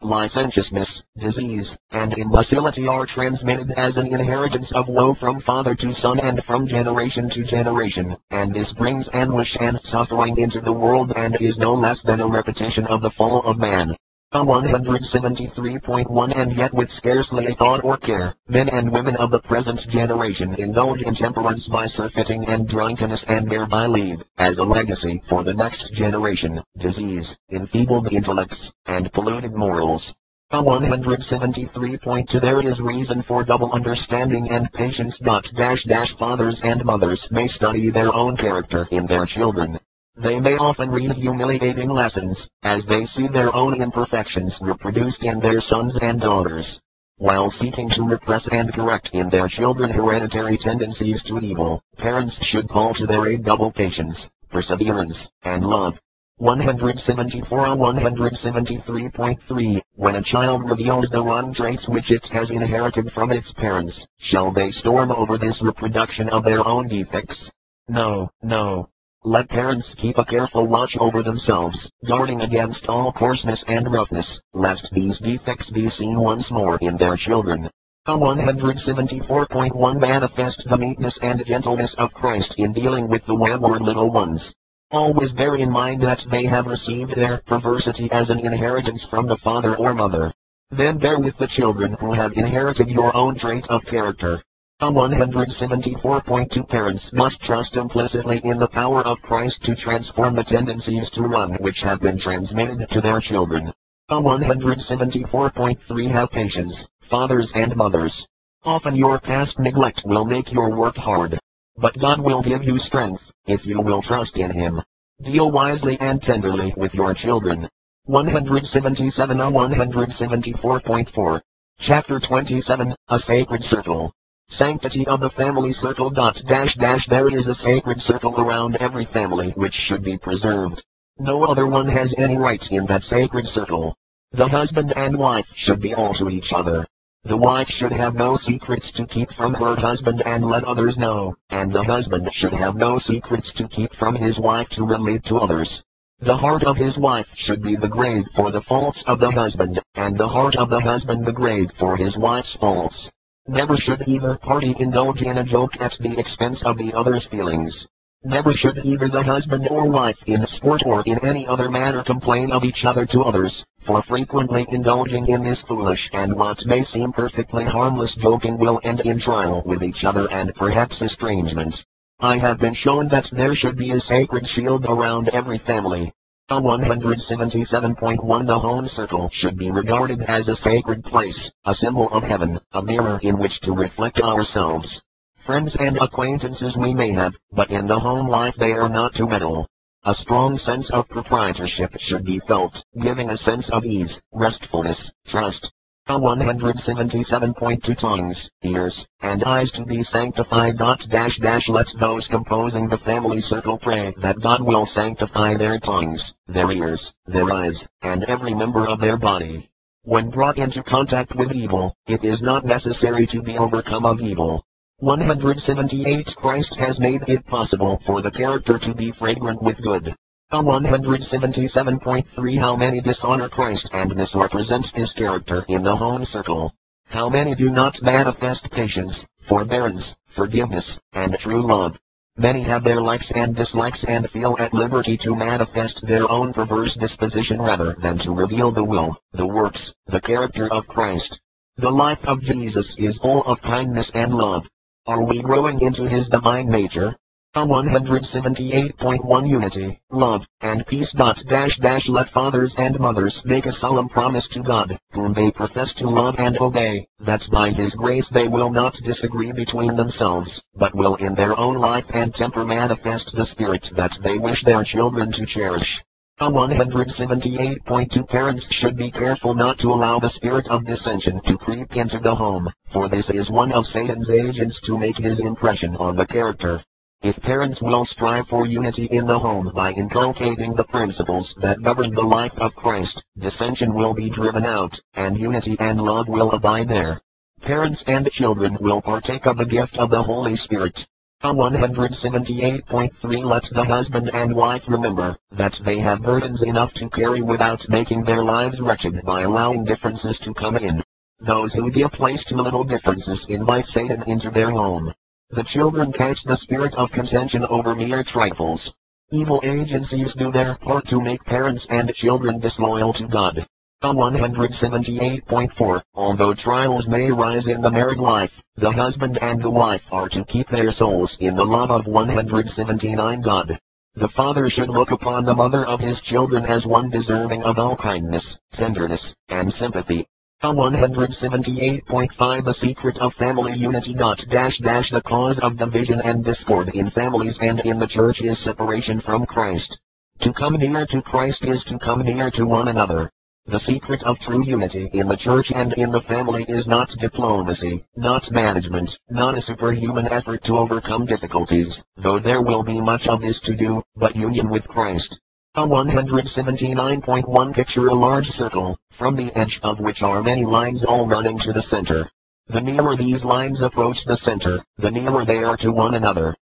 licentiousness, disease, and imbecility are transmitted as an inheritance of woe from father to son and from generation to generation, and this brings anguish and suffering into the world and is no less than a repetition of the fall of man. 173.1 And yet with scarcely a thought or care, men and women of the present generation indulge in temperance by surfeiting and drunkenness and thereby leave, as a legacy for the next generation, disease, enfeebled intellects, and polluted morals. 173.2 There is reason for double understanding and patience. Fathers and mothers may study their own character in their children. They may often read humiliating lessons, as they see their own imperfections reproduced in their sons and daughters. While seeking to repress and correct in their children hereditary tendencies to evil, parents should call to their aid double patience, perseverance, and love. 174 173.3 When a child reveals the wrong traits which it has inherited from its parents, shall they storm over this reproduction of their own defects? No, no. Let parents keep a careful watch over themselves, guarding against all coarseness and roughness, lest these defects be seen once more in their children. 174.1 Manifest the meekness and gentleness of Christ in dealing with the wayward little ones. Always bear in mind that they have received their perversity as an inheritance from the father or mother. Then bear with the children who have inherited your own trait of character. 174.2 Parents must trust implicitly in the power of Christ to transform the tendencies to wrong which have been transmitted to their children. 174.3 Have patience, fathers and mothers. Often your past neglect will make your work hard. But God will give you strength, if you will trust in Him. Deal wisely and tenderly with your children. 177 174.4 Chapter 27, A Sacred Circle. Sanctity of the Family Circle. There is a sacred circle around every family which should be preserved. No other one has any right in that sacred circle. The husband and wife should be all to each other. The wife should have no secrets to keep from her husband and let others know, and the husband should have no secrets to keep from his wife to relate to others. The heart of his wife should be the grave for the faults of the husband, and the heart of the husband the grave for his wife's faults. Never should either party indulge in a joke at the expense of the other's feelings. Never should either the husband or wife in sport or in any other manner complain of each other to others, for frequently indulging in this foolish and what may seem perfectly harmless joking will end in trial with each other and perhaps estrangement. I have been shown that there should be a sacred shield around every family. 177.1 The home circle should be regarded as a sacred place, a symbol of heaven, a mirror in which to reflect ourselves. Friends and acquaintances we may have, but in the home life they are not to meddle. A strong sense of proprietorship should be felt, giving a sense of ease, restfulness, trust. 177.2 Tongues, ears, and eyes to be sanctified. Let those composing the family circle pray that God will sanctify their tongues, their ears, their eyes, and every member of their body. When brought into contact with evil, it is not necessary to be overcome of evil. 178 Christ has made it possible for the character to be fragrant with good. 177.3 How many dishonor Christ and misrepresent His character in the home circle? How many do not manifest patience, forbearance, forgiveness, and true love? Many have their likes and dislikes and feel at liberty to manifest their own perverse disposition rather than to reveal the will, the works, the character of Christ. The life of Jesus is full of kindness and love. Are we growing into His divine nature? 178.1 Unity, love, and peace. Let fathers and mothers make a solemn promise to God, whom they profess to love and obey, that by His grace they will not disagree between themselves, but will in their own life and temper manifest the spirit that they wish their children to cherish. 178.2 Parents should be careful not to allow the spirit of dissension to creep into the home, for this is one of Satan's agents to make his impression on the character. If parents will strive for unity in the home by inculcating the principles that govern the life of Christ, dissension will be driven out, and unity and love will abide there. Parents and children will partake of the gift of the Holy Spirit. A 178.3 Let the husband and wife remember that they have burdens enough to carry without making their lives wretched by allowing differences to come in. Those who give place to little differences invite Satan into their home. The children catch the spirit of contention over mere trifles. Evil agencies do their part to make parents and children disloyal to God. A 178.4 Although trials may arise in the married life, the husband and the wife are to keep their souls in the love of 179 God. The father should look upon the mother of his children as one deserving of all kindness, tenderness, and sympathy. A 178.5 The secret of family unity. The cause of division and discord in families and in the church is separation from Christ. To come near to Christ is to come near to one another. The secret of true unity in the church and in the family is not diplomacy, not management, not a superhuman effort to overcome difficulties, though there will be much of this to do, but union with Christ. A 179.1 Picture a large circle, from the edge of which are many lines all running to the center. The nearer these lines approach the center, the nearer they are to one another.